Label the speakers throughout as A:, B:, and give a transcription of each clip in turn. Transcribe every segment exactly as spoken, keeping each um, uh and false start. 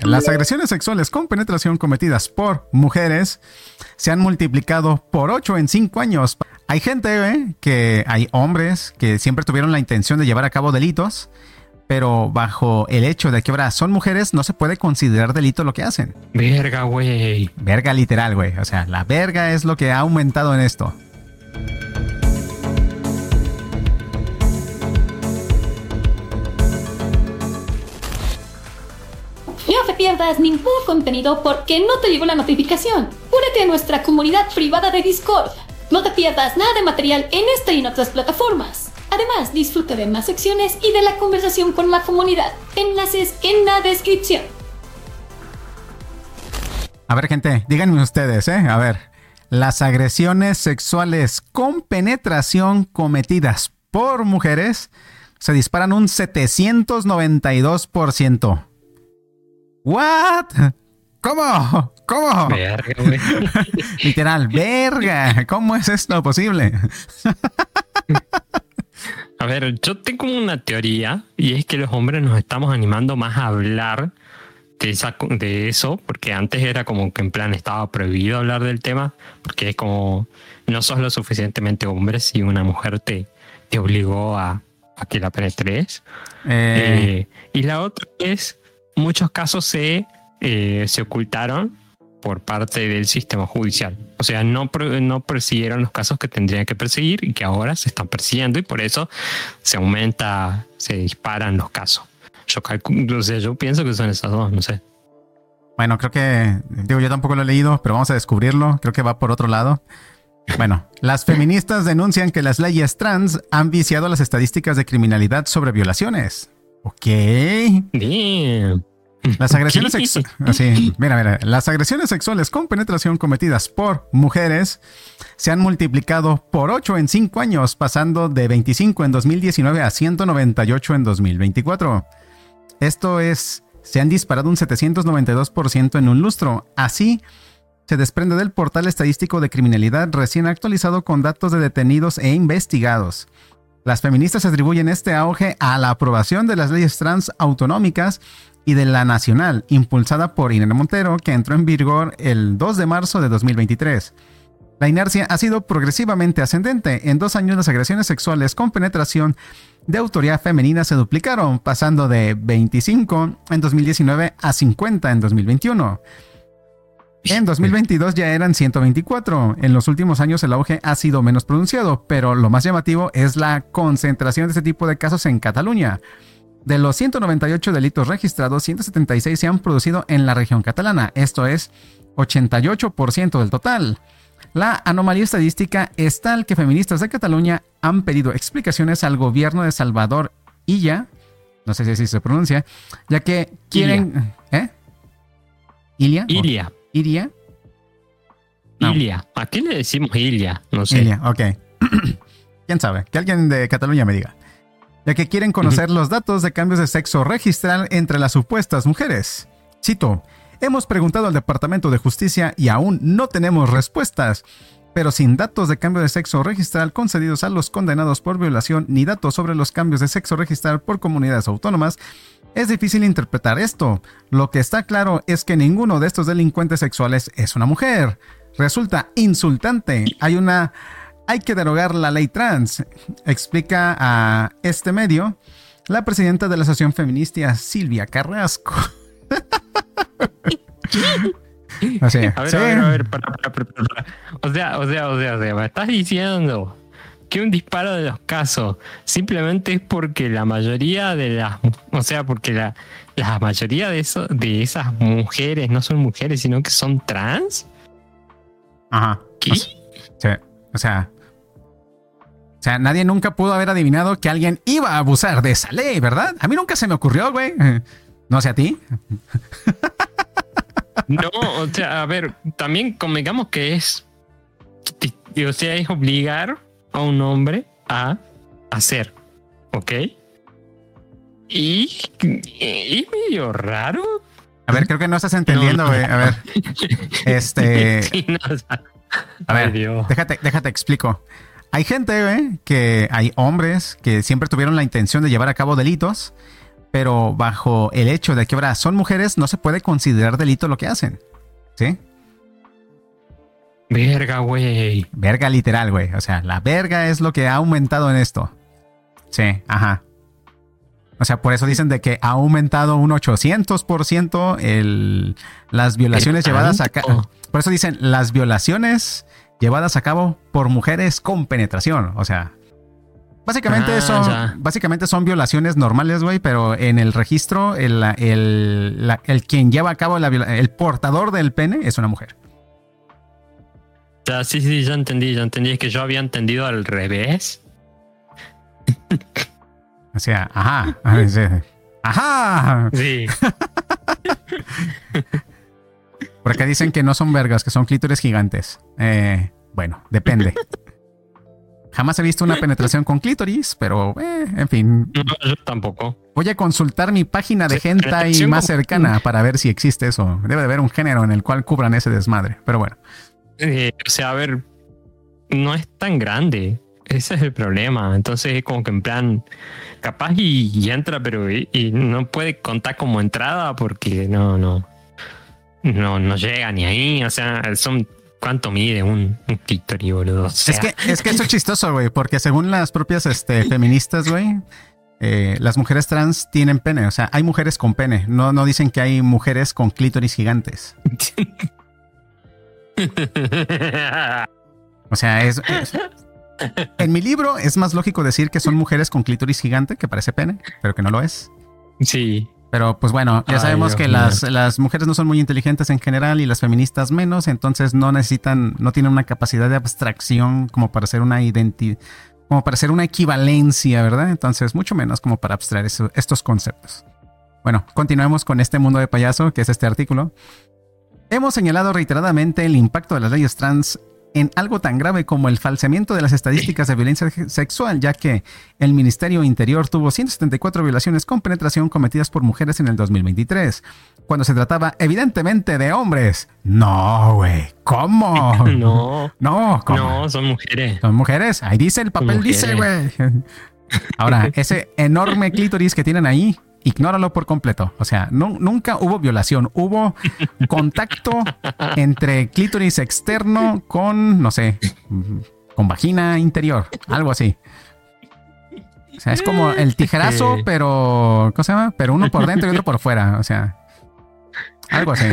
A: las agresiones sexuales con penetración cometidas por mujeres se han multiplicado por ocho en cinco años. Hay gente, ¿eh? que hay hombres que siempre tuvieron la intención de llevar a cabo delitos, pero bajo el hecho de que ahora son mujeres, no se puede considerar delito lo que hacen.
B: Verga, güey.
A: Verga literal, güey. O sea, la verga es lo que ha aumentado en esto.
C: No te pierdas ningún contenido porque no te llegó la notificación. Únete a nuestra comunidad privada de Discord. No te pierdas nada de material en esta y en otras plataformas. Además, disfruta de más secciones y de la conversación con la comunidad. Enlaces en la descripción.
A: A ver, gente, díganme ustedes, ¿eh? A ver, las agresiones sexuales con penetración cometidas por mujeres se disparan un setecientos noventa y dos por ciento. ¿What? ¿Cómo? ¿Cómo?
B: Verga, güey.
A: Literal, verga. ¿Cómo es esto posible?
B: A ver, yo tengo una teoría y es que los hombres nos estamos animando más a hablar de, esa, de eso, porque antes era como que en plan estaba prohibido hablar del tema, porque es como no sos lo suficientemente hombre si una mujer te, te obligó a, a que la penetres. Eh. Eh, y la otra es, muchos casos se, eh, se ocultaron por parte del sistema judicial. O sea, no, no persiguieron los casos que tendrían que perseguir y que ahora se están persiguiendo y por eso se aumenta, se disparan los casos. Yo calculo, o sea, yo pienso que son esas dos, no sé.
A: Bueno, creo que, digo, yo tampoco lo he leído, pero vamos a descubrirlo. Creo que va por otro lado. Bueno, las feministas denuncian que las leyes trans han viciado las estadísticas de criminalidad sobre violaciones. Ok.
B: Damn.
A: Las agresiones sexuales, así, mira, mira, las agresiones sexuales con penetración cometidas por mujeres se han multiplicado por ocho en cinco años, pasando de veinticinco en dos mil diecinueve a ciento noventa y ocho en dos mil veinticuatro. Esto es, se han disparado un setecientos noventa y dos por ciento en un lustro. Así se desprende del portal estadístico de criminalidad recién actualizado con datos de detenidos e investigados. Las feministas atribuyen este auge a la aprobación de las leyes trans autonómicas y de la nacional, impulsada por Irene Montero, que entró en vigor el dos de marzo de dos mil veintitrés. La inercia ha sido progresivamente ascendente. En dos años las agresiones sexuales con penetración de autoría femenina se duplicaron, pasando de veinticinco en dos mil diecinueve a cincuenta en dos mil veintiuno. En dos mil veintidós ya eran ciento veinticuatro. En los últimos años el auge ha sido menos pronunciado, pero lo más llamativo es la concentración de este tipo de casos en Cataluña. De los ciento noventa y ocho delitos registrados, ciento setenta y seis se han producido en la región catalana. Esto es ochenta y ocho por ciento del total. La anomalía estadística es tal que feministas de Cataluña han pedido explicaciones al gobierno de Salvador Illa, no sé si así se pronuncia, ya que quieren...
B: Ilia.
A: ¿Eh? ¿Ilia?
B: Ilia.
A: ¿Iria?
B: No. Ilia. ¿A qué le decimos Ilia? No sé.
A: Ilia, ok. ¿Quién sabe? Que alguien de Cataluña me diga. Ya que quieren conocer uh-huh. los datos de cambios de sexo registral entre las supuestas mujeres. Cito, hemos preguntado al Departamento de Justicia y aún no tenemos respuestas, pero sin datos de cambio de sexo registral concedidos a los condenados por violación ni datos sobre los cambios de sexo registral por comunidades autónomas, es difícil interpretar esto. Lo que está claro es que ninguno de estos delincuentes sexuales es una mujer. Resulta insultante. Hay una... Hay que derogar la ley trans, explica a este medio la presidenta de la Asociación Feminista, Silvia Carrasco. Así,
B: a ver,
A: sí.
B: a ver, a ver, para, para, para, para. O sea, o sea, o sea, o sea, me estás diciendo que un disparo de los casos simplemente es porque la mayoría de las, o sea, porque la, la mayoría de eso, de esas mujeres no son mujeres, sino que son trans.
A: Ajá.
B: ¿Qué?
A: O sea, o sea, o sea, nadie nunca pudo haber adivinado que alguien iba a abusar de esa ley, ¿verdad? A mí nunca se me ocurrió, güey. No sé a ti.
B: No, o sea, a ver, también convengamos que es, o sea, es obligar a un hombre a hacer, ¿ok? Y es medio raro.
A: A ver, creo que no estás entendiendo, güey. No, no. A ver, este,
B: sí, no, o sea,
A: a ver, Dios. déjate, déjate explico. Hay gente, güey, que hay hombres que siempre tuvieron la intención de llevar a cabo delitos, pero bajo el hecho de que ahora son mujeres, no se puede considerar delito lo que hacen. ¿Sí?
B: Verga, güey.
A: Verga literal, güey. O sea, la verga es lo que ha aumentado en esto. Sí, ajá. O sea, por eso dicen de que ha aumentado un ochocientos por ciento el, las violaciones llevadas a cabo. Por eso dicen las violaciones llevadas a cabo por mujeres con penetración. O sea, básicamente, ah, son, básicamente son violaciones normales, güey, pero en el registro, el, el, la, el quien lleva a cabo la viola, el portador del pene es una mujer.
B: Ya, sí, sí, ya entendí, ya entendí. Es que yo había entendido al revés.
A: O sea, ajá. Sí. Ajá.
B: Sí.
A: Por acá dicen que no son vergas, que son clítores gigantes. Eh, bueno, depende. Jamás he visto una penetración con clítoris, pero eh, en fin.
B: No, yo tampoco.
A: Voy a consultar mi página de hentai más cercana para ver si existe eso. Debe de haber un género en el cual cubran ese desmadre, pero bueno.
B: Eh, o sea, a ver, no es tan grande. Ese es el problema. Entonces es como que en plan, capaz y, y entra, pero y, y no puede contar como entrada porque no, no, no, no llega ni ahí. O sea, son ¿cuánto mide un, un clítoris, boludo? O sea.
A: Es que, es que eso es chistoso, güey, porque según las propias este, feministas, güey, eh, las mujeres trans tienen pene. O sea, hay mujeres con pene. No, no dicen que hay mujeres con clítoris gigantes. O sea, es, es en mi libro es más lógico decir que son mujeres con clítoris gigante, que parece pene, pero que no lo es.
B: Sí.
A: Pero pues bueno, ya sabemos Ay, que las, las mujeres no son muy inteligentes en general y las feministas menos, entonces no necesitan, no tienen una capacidad de abstracción como para hacer una identidad, como para hacer una equivalencia, ¿verdad? Entonces mucho menos como para abstraer eso, estos conceptos. Bueno, continuemos con este mundo de payaso, que es este artículo. Hemos señalado reiteradamente el impacto de las leyes trans en algo tan grave como el falseamiento de las estadísticas de violencia sexual, ya que el Ministerio Interior tuvo ciento setenta y cuatro violaciones con penetración cometidas por mujeres en el dos mil veintitrés, cuando se trataba evidentemente de hombres. No, güey, ¿cómo?
B: No,
A: no, ¿cómo?
B: No, son mujeres.
A: Son mujeres, ahí dice el papel, dice, güey. Ahora, ese enorme clítoris que tienen ahí, ignóralo por completo. O sea, no, nunca hubo violación. Hubo contacto entre clítoris externo con, no sé, con vagina interior. Algo así. O sea, es como el tijerazo, pero... ¿Cómo se llama? Pero uno por dentro y otro por fuera. O sea, algo así.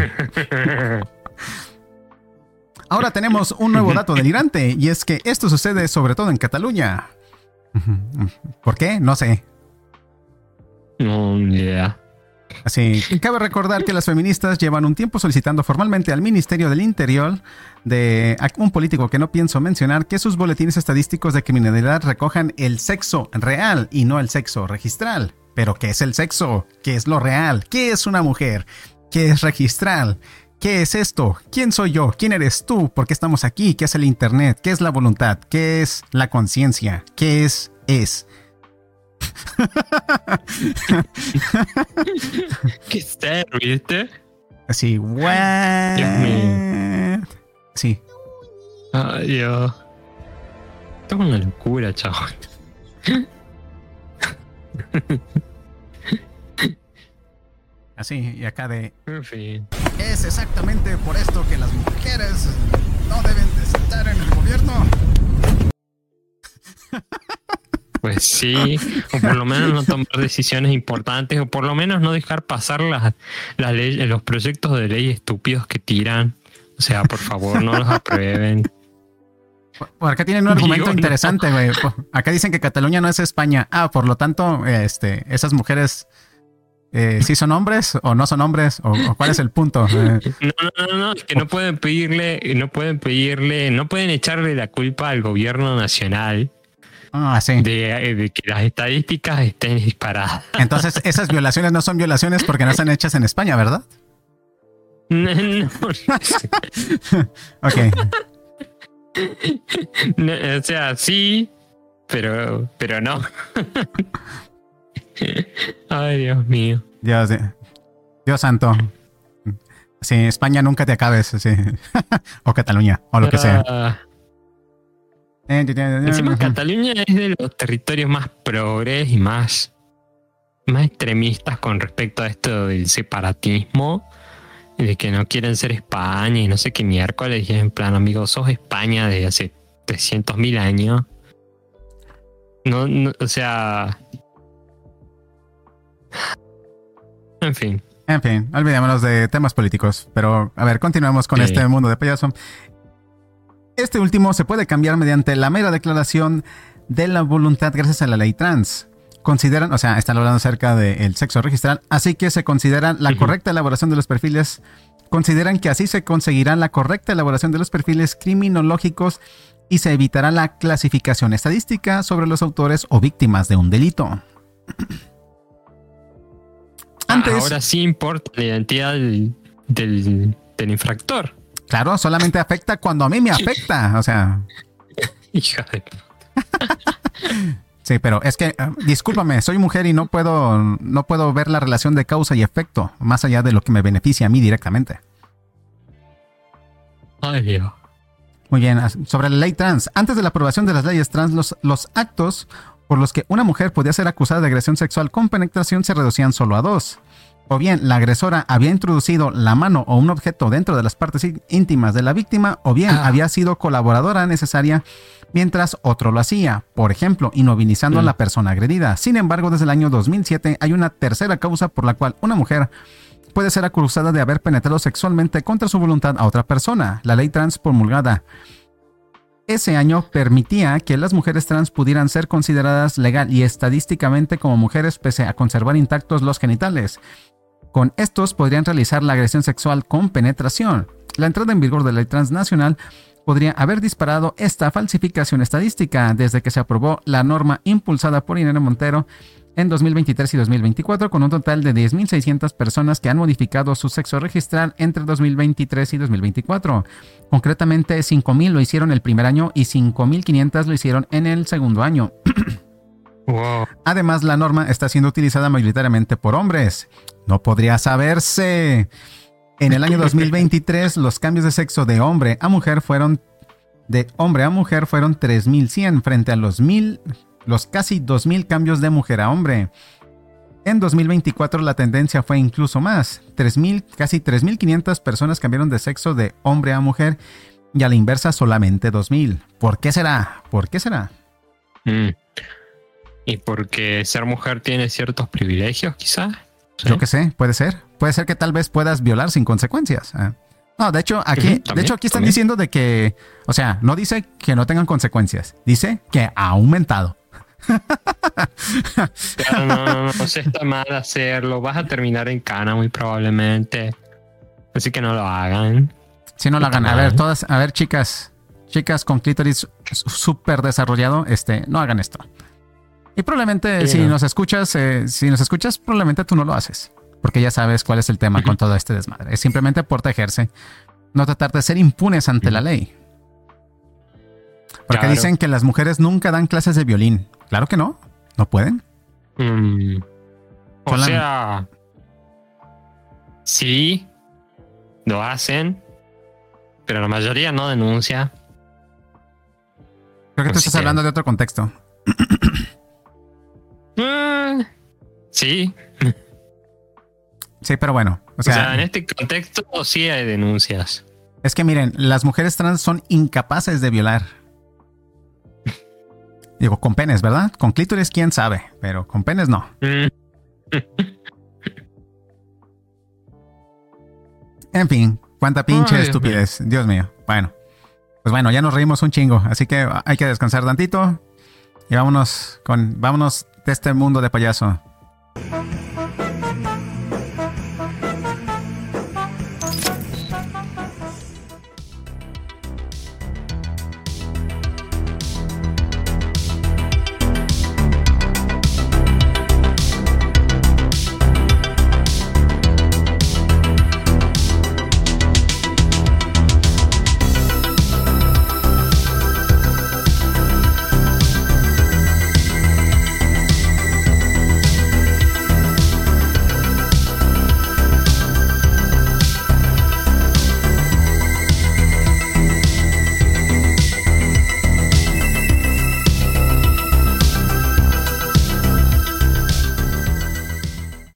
A: Ahora tenemos un nuevo dato delirante. Y es que esto sucede sobre todo en Cataluña. ¿Por qué? No sé.
B: No, ni idea.
A: Así, cabe recordar que las feministas llevan un tiempo solicitando formalmente al Ministerio del Interior, de un político que no pienso mencionar, que sus boletines estadísticos de criminalidad recojan el sexo real y no el sexo registral. Pero ¿qué es el sexo? ¿Qué es lo real? ¿Qué es una mujer? ¿Qué es registral? ¿Qué es esto? ¿Quién soy yo? ¿Quién eres tú? ¿Por qué estamos aquí? ¿Qué es el internet? ¿Qué es la voluntad? ¿Qué es la conciencia? ¿Qué es? Es...
B: ¿Qué está, viste?
A: Así, what?
B: Dios mío.
A: Sí.
B: Ay, Dios. Esto es una locura, chaval.
A: Así, y acá de...
B: En fin.
A: Es exactamente por esto que las mujeres no deben de estar en el gobierno.
B: Pues sí, o por lo menos no tomar decisiones importantes, o por lo menos no dejar pasar las, las leyes, los proyectos de ley estúpidos que tiran. O sea, por favor, no los aprueben.
A: Por, por acá tienen un argumento Digo, interesante, güey. No. Acá dicen que Cataluña no es España. Ah, por lo tanto, este, esas mujeres eh, sí son hombres o no son hombres, o, o cuál es el punto. Eh,
B: no, no, no, no, es que no pueden pedirle, no pueden pedirle, no pueden echarle la culpa al gobierno nacional.
A: Ah, sí.
B: De, de que las estadísticas estén disparadas.
A: Entonces, esas violaciones no son violaciones porque no están hechas en España, ¿verdad?
B: No, no.
A: Ok.
B: No, o sea, sí, pero, pero no. Ay, Dios mío.
A: Dios, Dios santo. Sí, España nunca te acabes, sí. O Cataluña, o lo que sea.
B: Uh, Encima Cataluña es de los territorios más progres y más más extremistas con respecto a esto del separatismo, de que no quieren ser España y no sé qué miércoles, y es en plan, amigo, sos España desde hace trescientos mil años. No, no, o sea... En fin.
A: En fin, olvidémonos de temas políticos. Pero, a ver, continuemos con sí. este mundo de payaso. Este último se puede cambiar mediante la mera declaración de la voluntad gracias a la ley trans. Consideran, o sea, están hablando acerca del sexo registral, así que se considera la uh-huh. correcta elaboración de los perfiles. Consideran que así se conseguirá la correcta elaboración de los perfiles criminológicos y se evitará la clasificación estadística sobre los autores o víctimas de un delito.
B: Antes, ahora sí importa la identidad del, del, del infractor.
A: Claro, solamente afecta cuando a mí me afecta. O sea.
B: Hija de...
A: Sí, pero es que, uh, discúlpame, soy mujer y no puedo, no puedo ver la relación de causa y efecto, más allá de lo que me beneficia a mí directamente.
B: Ay, Dios.
A: Muy bien, sobre la ley trans. Antes de la aprobación de las leyes trans, los, los actos por los que una mujer podía ser acusada de agresión sexual con penetración se reducían solo a dos. O bien la agresora había introducido la mano o un objeto dentro de las partes íntimas de la víctima, o bien ah. había sido colaboradora necesaria mientras otro lo hacía, por ejemplo, inmovilizando mm. a la persona agredida. Sin embargo, desde el año dos mil siete hay una tercera causa por la cual una mujer puede ser acusada de haber penetrado sexualmente contra su voluntad a otra persona. La ley trans promulgada ese año permitía que las mujeres trans pudieran ser consideradas legal y estadísticamente como mujeres pese a conservar intactos los genitales. Con estos podrían realizar la agresión sexual con penetración. La entrada en vigor de la ley transnacional podría haber disparado esta falsificación estadística desde que se aprobó la norma impulsada por Irene Montero en dos mil veintitrés y dos mil veinticuatro, con un total de diez mil seiscientas personas que han modificado su sexo registral entre dos mil veintitrés y dos mil veinticuatro. Concretamente, cinco mil lo hicieron el primer año y cinco mil quinientas lo hicieron en el segundo año.
B: Wow.
A: Además, la norma está siendo utilizada mayoritariamente por hombres. No podría saberse. En el año dos mil veintitrés, los cambios de sexo de hombre a mujer fueron de hombre a mujer fueron tres mil cien frente a los mil, los casi dos mil cambios de mujer a hombre. En dos mil veinticuatro la tendencia fue incluso más. tres mil, casi tres mil quinientas personas cambiaron de sexo de hombre a mujer y a la inversa solamente dos mil. ¿Por qué será? ¿Por qué será?
B: Mm. ¿Y porque ser mujer tiene ciertos privilegios, quizás? ¿Sí?
A: Yo qué sé, puede ser. Puede ser que tal vez puedas violar sin consecuencias. ¿eh? No, de hecho, aquí, uh-huh, de hecho, aquí están también diciendo de que, o sea, no dice que no tengan consecuencias, dice que ha aumentado.
B: Pero no, no, no, no se está mal hacerlo. Vas a terminar en cana muy probablemente. Así que no lo hagan.
A: Si no lo hagan, a ver, todas, a ver, chicas, chicas con clítoris súper desarrollado, este, no hagan esto. Y probablemente sí, si no. nos escuchas, eh, si nos escuchas, probablemente tú no lo haces. Porque ya sabes cuál es el tema uh-huh. con todo este desmadre. Es simplemente protegerse. No tratar de ser impunes ante uh-huh. la ley. Porque claro. dicen que las mujeres nunca dan clases de violín. Claro que no. ¿No pueden?
B: Mm. O la... sea... Sí. Lo hacen. Pero la mayoría no denuncia.
A: Creo que tú estás que... hablando de otro contexto.
B: Mm, sí.
A: Sí, pero bueno. O sea,
B: o sea, en este contexto sí hay denuncias.
A: Es que miren, las mujeres trans son incapaces de violar. Digo, con penes, ¿verdad? Con clítoris, quién sabe, pero con penes no. En fin, cuánta pinche Ay, estupidez. Dios, Dios mío. Bueno, pues bueno, ya nos reímos un chingo, así que hay que descansar tantito y vámonos con, vámonos de este mundo de payaso.